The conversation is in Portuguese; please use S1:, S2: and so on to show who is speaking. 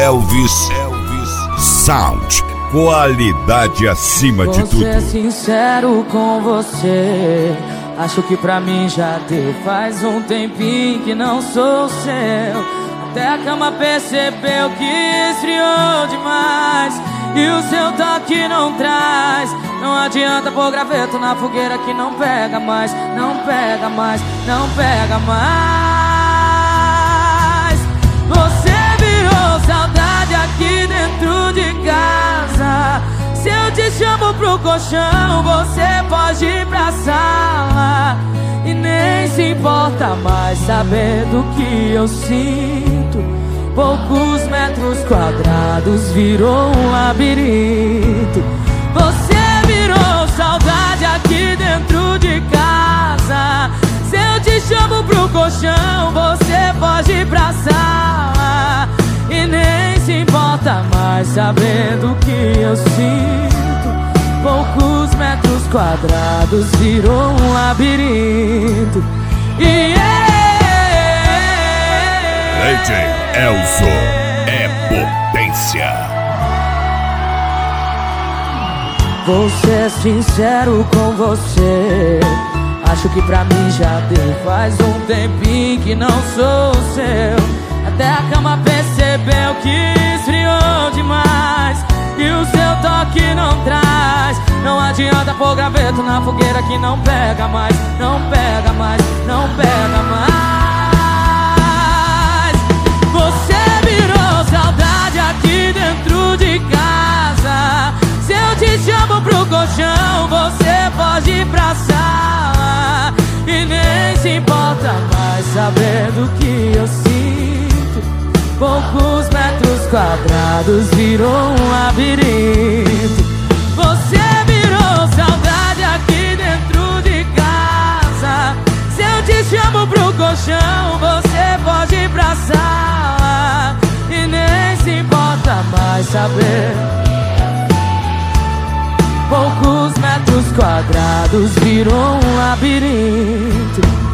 S1: Elvis Sound. Qualidade acima de tudo.
S2: Vou ser sincero com você, acho que pra mim já deu. Faz um tempinho que não sou seu. Até a cama percebeu que esfriou demais, e o seu toque não traz. Não adianta pôr graveto na fogueira que não pega mais. Não pega mais, não pega mais. Você virou saudade aqui dentro de casa. Se eu te chamo pro colchão, você pode ir pra sala e nem se importa mais saber do que eu sinto. Poucos metros quadrados virou um labirinto. Você virou saudade aqui dentro de casa. Se eu te chamo pro colchão, você pode ir pra sala e nem se importa mais saber do que eu sinto. Poucos metros quadrados virou um labirinto.
S1: DJ Elzo é potência.
S2: Vou ser sincero com você, acho que pra mim já deu. Faz um tempinho que não sou seu. Até a cama percebeu que esfriou demais, e o seu toque não traz. Não adianta pôr graveto na fogueira que não pega mais. Não pega mais, não pega mais. Você virou saudade aqui dentro de casa. Se eu te chamo pro colchão, você pode ir pra sala e nem se importa mais saber do que eu sinto. Poucos metros quadrados virou um labirinto. Você virou saudade aqui dentro de casa. Se eu te chamo pro colchão, você pode ir pra sala e nem se importa mais saber. Poucos metros quadrados virou um labirinto.